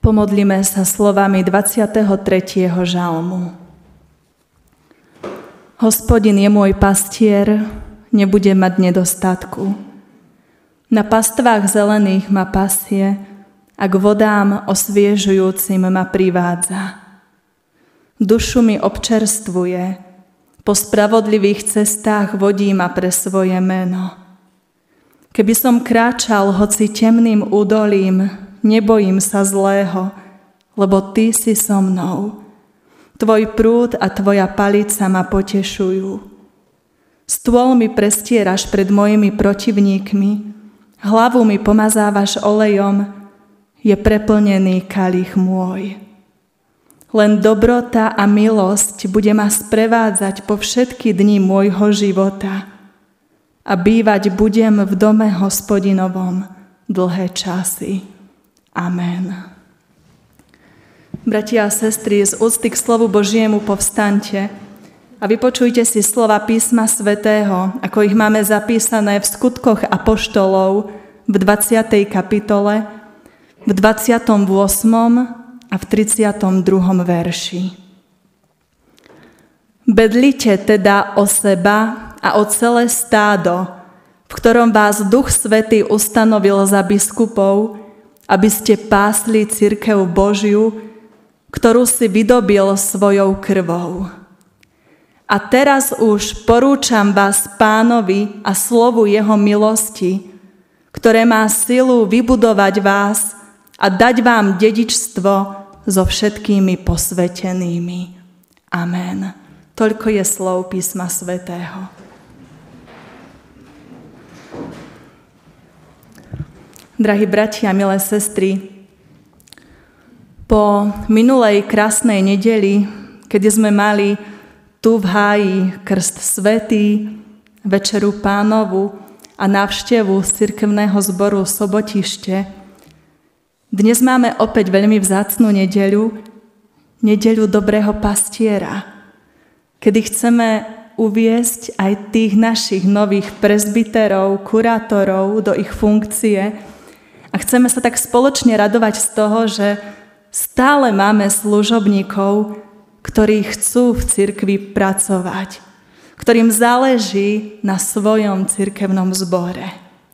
Pomodlíme sa slovami 23. žalmu. Hospodin je môj pastier, nebudem mať nedostatku. Na pastvách zelených ma pasie a k vodám osviežujúcim ma privádza. Dušu mi občerstvuje, po spravodlivých cestách vodí ma pre svoje meno. Keby som kráčal hoci temným údolím, nebojím sa zlého, lebo Ty si so mnou. Tvoj prúd a Tvoja palica ma potešujú. Stôl mi prestieraš pred mojimi protivníkmi, hlavu mi pomazávaš olejom, je preplnený kalich môj. Len dobrota a milosť bude ma sprevádzať po všetky dni môjho života a bývať budem v dome Hospodinovom dlhé časy. Amen. Bratia a sestry, z úcty k slovu Božiemu povstaňte a vypočujte si slova písma svätého, ako ich máme zapísané v Skutkoch apoštolov v 20. kapitole, v 28. a v 32. verši. Bedlite teda o seba a o celé stádo, v ktorom vás Duch Svätý ustanovil za biskupov, aby ste pásli cirkev Božiu, ktorú si vydobil svojou krvou. A teraz už porúčam vás Pánovi a slovu jeho milosti, ktoré má silu vybudovať vás a dať vám dedičstvo so všetkými posvätenými. Amen. Toľko je slov písma svätého. Drahí bratia, milé sestry, po minulej krásnej nedeli, keď sme mali tu v háji krst svätý, večeru Pánovu a návštevu z cirkevného zboru Sobotište, dnes máme opäť veľmi vzácnu nedeľu dobrého pastiera, kedy chceme uviesť aj tých našich nových presbyterov, kurátorov do ich funkcie. A chceme sa tak spoločne radovať z toho, že stále máme služobníkov, ktorí chcú v cirkvi pracovať, ktorým záleží na svojom cirkevnom zbore.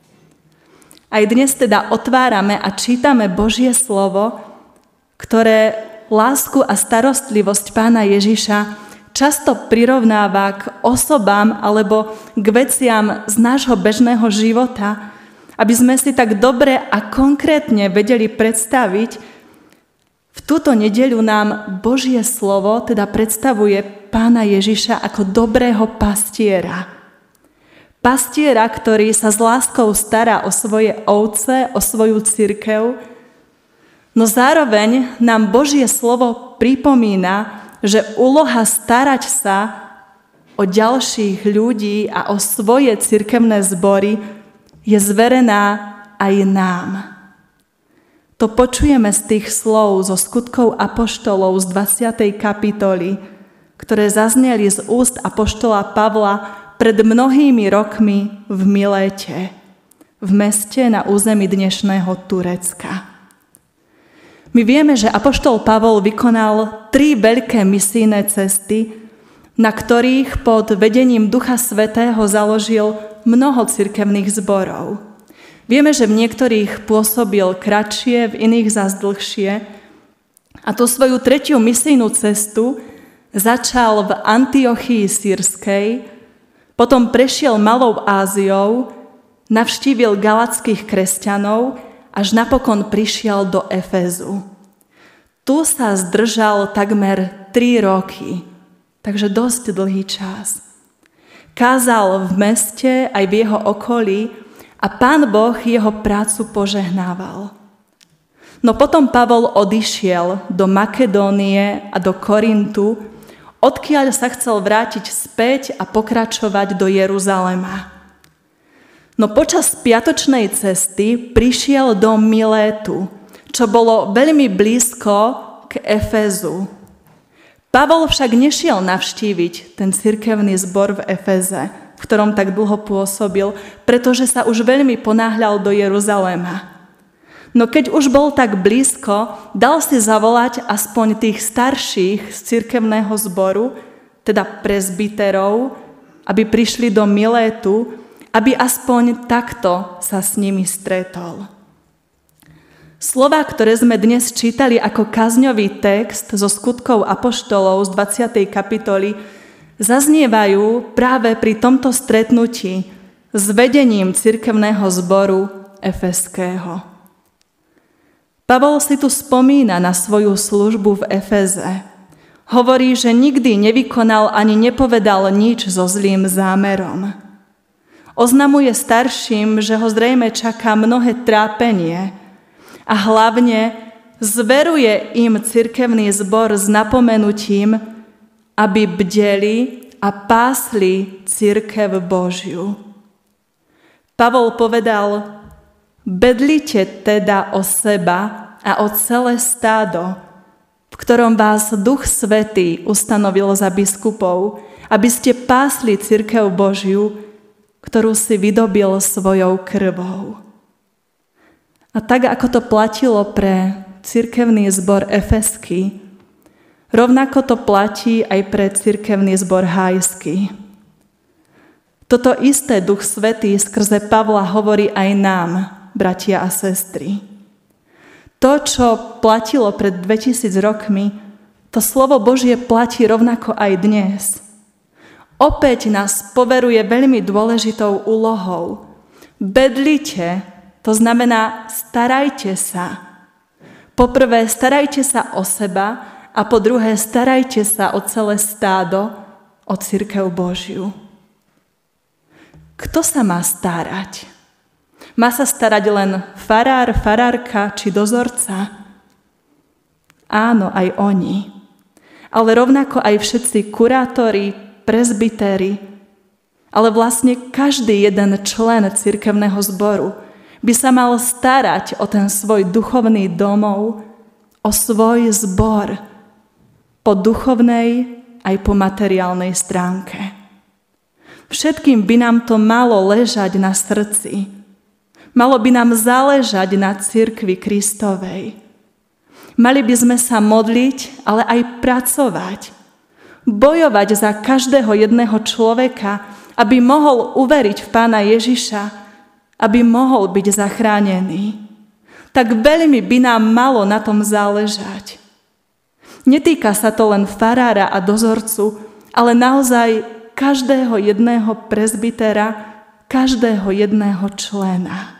Aj dnes teda otvárame a čítame Božie slovo, ktoré lásku a starostlivosť Pána Ježiša často prirovnáva k osobám alebo k veciam z nášho bežného života, aby sme si tak dobre a konkrétne vedeli predstaviť, v túto nedeľu nám Božie slovo teda predstavuje Pána Ježiša ako dobrého pastiera. Pastiera, ktorý sa s láskou stará o svoje ovce, o svoju cirkev, no zároveň nám Božie slovo pripomína, že úloha starať sa o ďalších ľudí a o svoje cirkevné zbory je zverená aj nám. To počujeme z tých slov zo Skutkov apoštolov z 20. kapitoly, ktoré zazneli z úst apoštola Pavla pred mnohými rokmi v Miléte, v meste na území dnešného Turecka. My vieme, že apoštol Pavol vykonal 3 veľké misijné cesty, na ktorých pod vedením Ducha Svätého založil mnoho cirkevných zborov. Vieme, že v niektorých pôsobil kratšie, v iných zas dlhšie. A tú svoju 3. misijnú cestu začal v Antiochii Sýrskej, potom prešiel Malou Áziou, navštívil galatských kresťanov, až napokon prišiel do Efezu. Tu sa zdržal takmer 3 roky, takže dosť dlhý čas. Kázal v meste aj v jeho okolí a Pán Boh jeho prácu požehnával. No potom Pavol odišiel do Makedónie a do Korintu, odkiaľ sa chcel vrátiť späť a pokračovať do Jeruzalema. No počas piatočnej cesty prišiel do Milétu, čo bolo veľmi blízko k Efezu. Pavol však nešiel navštíviť ten cirkevný zbor v Efeze, v ktorom tak dlho pôsobil, pretože sa už veľmi ponáhľal do Jeruzalema. No keď už bol tak blízko, dal si zavolať aspoň tých starších z cirkevného zboru, teda presbyterov, aby prišli do Milétu, aby aspoň takto sa s nimi stretol. Slová, ktoré sme dnes čítali ako kazňový text zo Skutkov apoštolov z 20. kapitoly, zaznievajú práve pri tomto stretnutí s vedením cirkevného zboru efeského. Pavol si tu spomína na svoju službu v Efeze. Hovorí, že nikdy nevykonal ani nepovedal nič so zlým zámerom. Oznamuje starším, že ho zrejme čaká mnohé trápenie a hlavne zveruje im cirkevný zbor s napomenutím, aby bdeli a pásli cirkev Božiu. Pavol povedal: bedlite teda o seba a o celé stádo, v ktorom vás Duch Svätý ustanovil za biskupov, aby ste pásli cirkev Božiu, ktorú si vydobil svojou krvou. A tak, ako to platilo pre cirkevný zbor efeský, rovnako to platí aj pre cirkevný zbor hájsky. Toto isté Duch Svätý skrze Pavla hovorí aj nám, bratia a sestry. To, čo platilo pred 2000 rokmi, to slovo Božie platí rovnako aj dnes. Opäť nás poveruje veľmi dôležitou úlohou. Bedlite, to znamená starajte sa. Poprvé, starajte sa o seba a po druhé, starajte sa o celé stádo, o cirkev Božiu. Kto sa má starať? Má sa starať len farár, farárka či dozorca? Áno, aj oni. Ale rovnako aj všetci kurátori, presbytéri, ale vlastne každý jeden člen cirkevného zboru by sa mal starať o ten svoj duchovný domov, o svoj zbor, po duchovnej aj po materiálnej stránke. Všetkým by nám to malo ležať na srdci. Malo by nám záležať na cirkvi Kristovej. Mali by sme sa modliť, ale aj pracovať. Bojovať za každého jedného človeka, aby mohol uveriť v Pána Ježiša, aby mohol byť zachránený. Tak veľmi by nám malo na tom záležať. Netýka sa to len farára a dozorcu, ale naozaj každého jedného presbytera, každého jedného člena.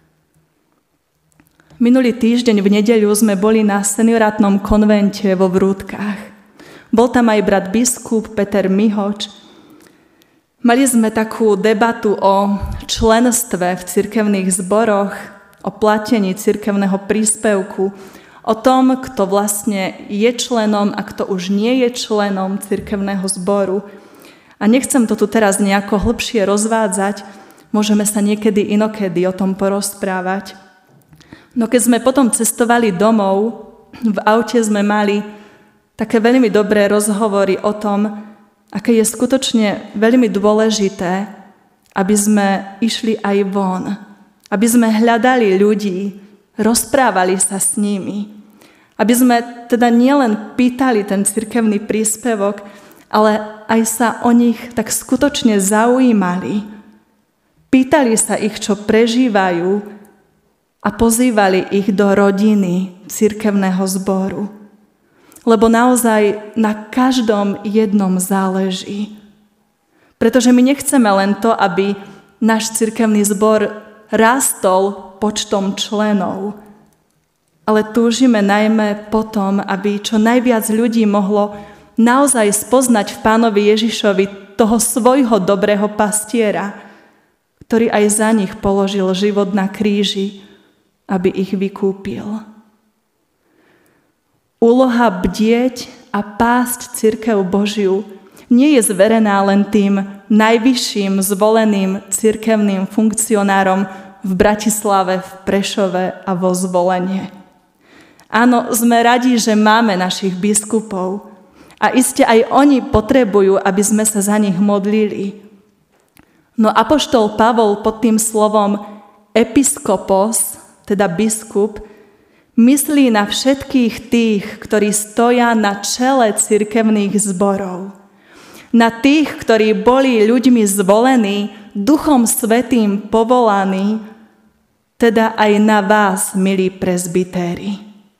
Minulý týždeň v nedeľu sme boli na seniorátnom konvente vo Vrútkach. Bol tam aj brat biskup Peter Mihoč. Mali sme takú debatu o členstve v cirkevných zboroch, o platení cirkevného príspevku, o tom, kto vlastne je členom a kto už nie je členom cirkevného zboru. A nechcem to tu teraz nejako hlbšie rozvádzať, môžeme sa niekedy inokedy o tom porozprávať. No keď sme potom cestovali domov, v aute sme mali také veľmi dobré rozhovory o tom, aké je skutočne veľmi dôležité, aby sme išli aj von, aby sme hľadali ľudí, rozprávali sa s nimi, aby sme teda nielen pýtali ten cirkevný príspevok, ale aj sa o nich tak skutočne zaujímali. Pýtali sa ich, čo prežívajú, a pozývali ich do rodiny cirkevného zboru. Lebo naozaj na každom jednom záleží. Pretože my nechceme len to, aby náš cirkevný zbor rástol počtom členov, ale túžime najmä potom, aby čo najviac ľudí mohlo naozaj spoznať v Pánovi Ježišovi toho svojho dobrého pastiera, ktorý aj za nich položil život na kríži, aby ich vykúpil. Úloha bdieť a pásť cirkev Božiu nie je zverená len tým najvyšším zvoleným cirkevným funkcionárom v Bratislave, v Prešove a vo Zvolenie. Áno, sme radi, že máme našich biskupov a iste aj oni potrebujú, aby sme sa za nich modlili. No apoštol Pavol pod tým slovom episkopos teda biskup, myslí na všetkých tých, ktorí stoja na čele cirkevných zborov. Na tých, ktorí boli ľuďmi zvolení, Duchom Svätým povolaní, teda aj na vás, milí presbytéri.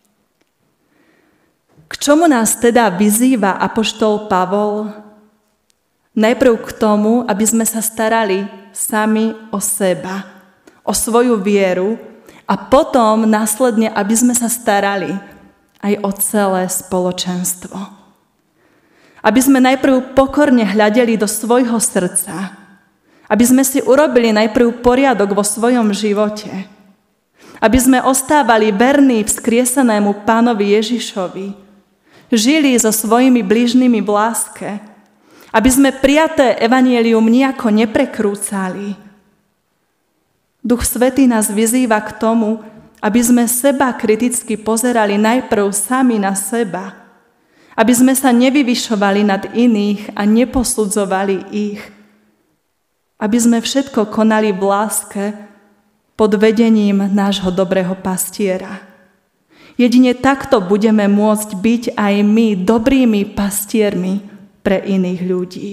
K čomu nás teda vyzýva apoštol Pavol? Najprv k tomu, aby sme sa starali sami o seba, o svoju vieru a potom následne, aby sme sa starali aj o celé spoločenstvo. Aby sme najprv pokorne hľadeli do svojho srdca, aby sme si urobili najprv poriadok vo svojom živote, aby sme ostávali verní vzkriesenému Pánovi Ježišovi, žili so svojimi blížnymi v láske, aby sme prijaté evanjelium nejako neprekrúcali. Duch Svätý nás vyzýva k tomu, aby sme seba kriticky pozerali najprv sami na seba, aby sme sa nevyvyšovali nad iných a neposudzovali ich, aby sme všetko konali v láske pod vedením nášho dobrého pastiera. Jedine takto budeme môcť byť aj my dobrými pastiermi pre iných ľudí.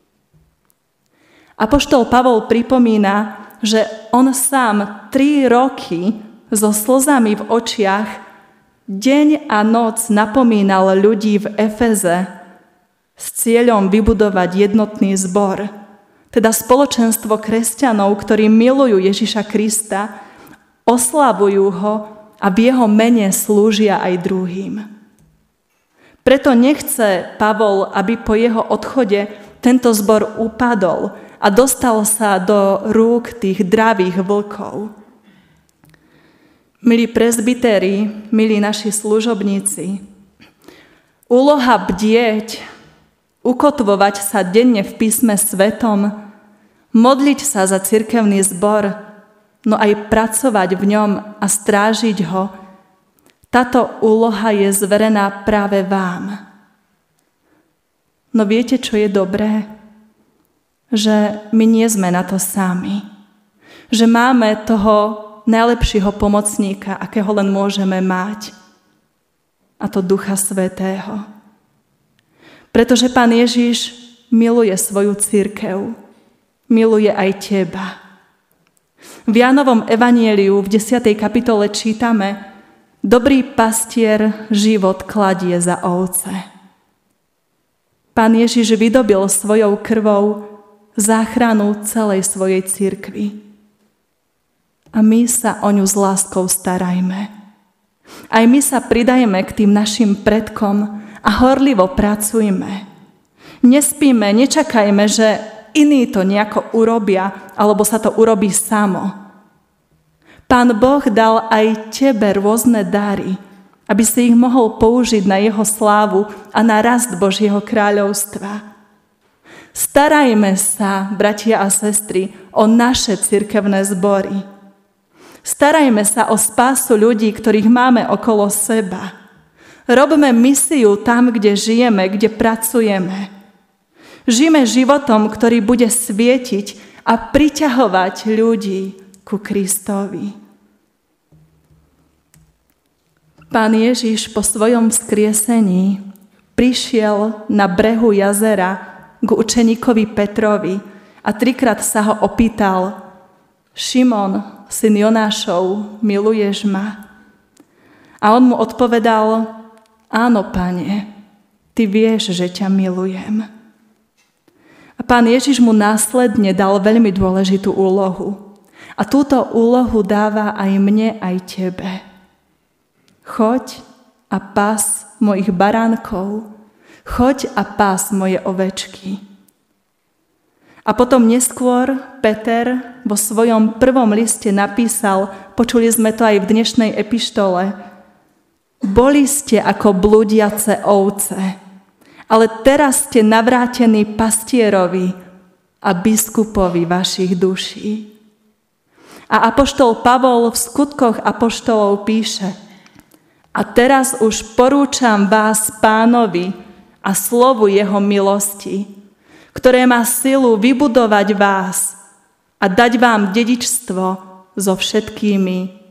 Apoštol Pavol pripomína, že on sám 3 roky so slzami v očiach deň a noc napomínal ľudí v Efeze s cieľom vybudovať jednotný zbor, teda spoločenstvo kresťanov, ktorí milujú Ježiša Krista, oslavujú ho a v jeho mene slúžia aj druhým. Preto nechce Pavol, aby po jeho odchode tento zbor upadol a dostal sa do rúk tých dravých vlkov. Milí presbytéri, milí naši služobníci, úloha bdieť, ukotvovať sa denne v písme svetom, modliť sa za cirkevný zbor, no aj pracovať v ňom a strážiť ho, táto úloha je zverená práve vám. No viete, čo je dobré? Že my nie sme na to sami. Že máme toho najlepšieho pomocníka, akého len môžeme mať. A to Ducha Svätého. Pretože Pán Ježiš miluje svoju cirkev. Miluje aj teba. V Jánovom evanjeliu v 10. kapitole čítame: Dobrý pastier život kladie za ovce. Pán Ježiš vydobil svojou krvou záchranu celej svojej cirkvi. A my sa o ňu s láskou starajme. Aj my sa pridajme k tým našim predkom a horlivo pracujme. Nespíme, nečakajme, že iní to nejako urobia, alebo sa to urobí samo. Pán Boh dal aj tebe rôzne dary, aby si ich mohol použiť na jeho slávu a na rast Božieho kráľovstva. Starajme sa, bratia a sestry, o naše cirkevné zbory. Starajme sa o spásu ľudí, ktorých máme okolo seba. Robme misiu tam, kde žijeme, kde pracujeme. Žijeme životom, ktorý bude svietiť a priťahovať ľudí ku Kristovi. Pán Ježiš po svojom vzkriesení prišiel na brehu jazera k učeníkovi Petrovi a 3-krát sa ho opýtal: Šimon, syn Jonášov, miluješ ma? A on mu odpovedal: Áno, Pane, ty vieš, že ťa milujem. A Pán Ježiš mu následne dal veľmi dôležitú úlohu. A túto úlohu dáva aj mne, aj tebe. Choď a pás mojich baránkov, choď a pás moje ovečky. A potom neskôr Peter vo svojom prvom liste napísal, počuli sme to aj v dnešnej epištole: Boli ste ako blúdiace ovce, ale teraz ste navrátení pastierovi a biskupovi vašich duší. A apoštol Pavol v Skutkoch apoštolov píše: A teraz už porúčam vás Pánovi a slovu jeho milosti, ktoré má silu vybudovať vás a dať vám dedičstvo so všetkými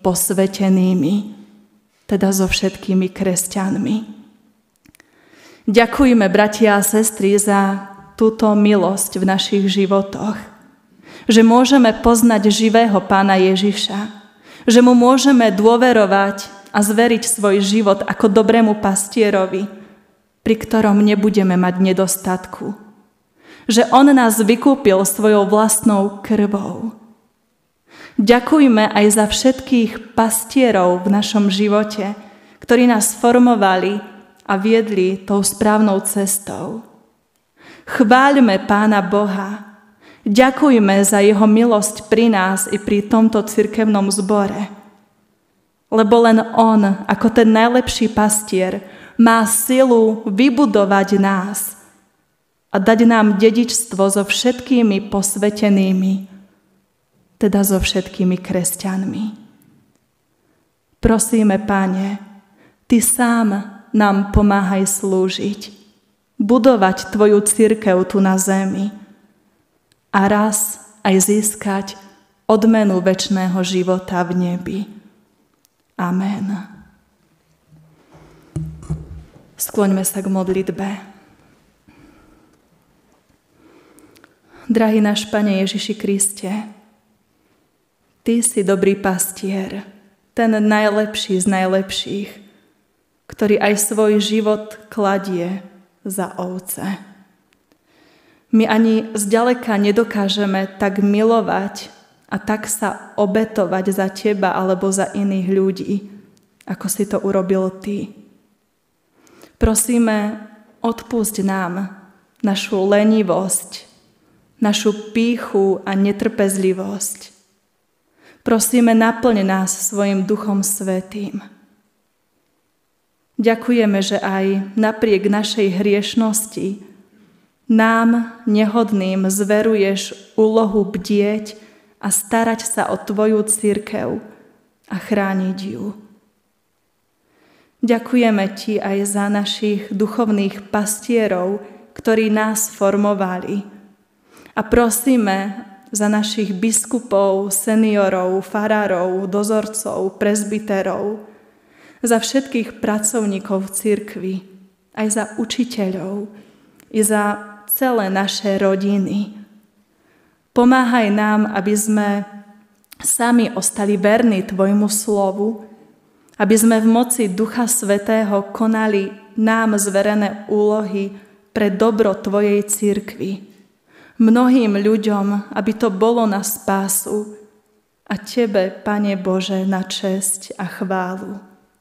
posvetenými, teda so všetkými kresťanmi. Ďakujme, bratia a sestry, za túto milosť v našich životoch, že môžeme poznať živého Pána Ježiša, že mu môžeme dôverovať a zveriť svoj život ako dobrému pastierovi, pri ktorom nebudeme mať nedostatku. Že on nás vykúpil svojou vlastnou krvou. Ďakujme aj za všetkých pastierov v našom živote, ktorí nás formovali a viedli tou správnou cestou. Chváľme Pána Boha. Ďakujme za jeho milosť pri nás i pri tomto cirkevnom zbore. Lebo len on, ako ten najlepší pastier, má silu vybudovať nás a dať nám dedičstvo so všetkými posvetenými, teda so všetkými kresťanmi. Prosíme, Pane, Ty sám nám pomáhaj slúžiť, budovať Tvoju cirkev tu na zemi a raz aj získať odmenu večného života v nebi. Amen. Skloňme sa k modlitbe. Drahý náš Pane Ježiši Kriste, Ty si dobrý pastier, ten najlepší z najlepších, ktorý aj svoj život kladie za ovce. My ani zďaleka nedokážeme tak milovať a tak sa obetovať za Teba alebo za iných ľudí, ako si to urobil Ty. Prosíme, odpusť nám našu lenivosť, našu pýchu a netrpezlivosť. Prosíme, naplň nás svojim Duchom Svätým. Ďakujeme, že aj napriek našej hriešnosti nám, nehodným, zveruješ úlohu bdieť a starať sa o Tvoju cirkev a chrániť ju. Ďakujeme Ti aj za našich duchovných pastierov, ktorí nás formovali. A prosíme za našich biskupov, seniorov, farárov, dozorcov, prezbiterov, za všetkých pracovníkov v cirkvi, aj za učiteľov, i za celé naše rodiny. Pomáhaj nám, aby sme sami ostali verní Tvojmu slovu, aby sme v moci Ducha Svätého konali nám zverené úlohy pre dobro Tvojej cirkvi. Mnohým ľuďom, aby to bolo na spásu a Tebe, Pane Bože, na česť a chválu.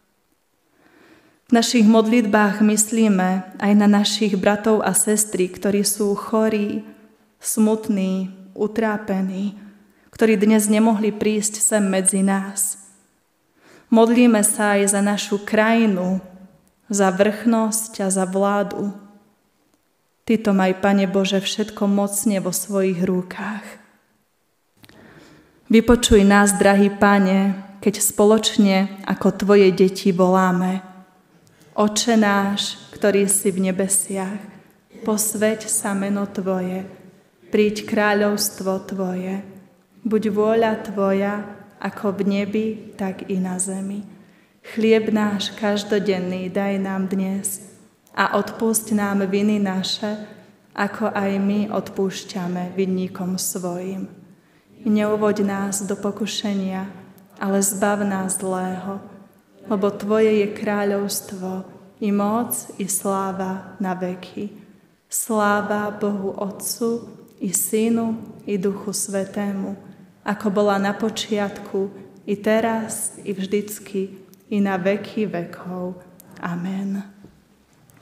V našich modlitbách myslíme aj na našich bratov a sestry, ktorí sú chorí, smutní, utrápení, ktorí dnes nemohli prísť sem medzi nás. Modlíme sa aj za našu krajinu, za vrchnosť a za vládu. Ty to maj, Pane Bože, všetko mocne vo svojich rukách. Vypočuj nás, drahý Pane, keď spoločne ako Tvoje deti voláme: Oče náš, ktorý si v nebesiach, posväť sa meno Tvoje, príď kráľovstvo Tvoje, buď vôľa Tvoja, ako v nebi, tak i na zemi. Chlieb náš každodenný daj nám dnes a odpusť nám viny naše, ako aj my odpúšťame vinníkom svojim. Neuvoď nás do pokušenia, ale zbav nás zlého, lebo Tvoje je kráľovstvo, i moc, i sláva na veky. Sláva Bohu Otcu, i Synu, i Duchu Svätému, ako bola na počiatku, i teraz, i vždycky, i na veky vekov. Amen.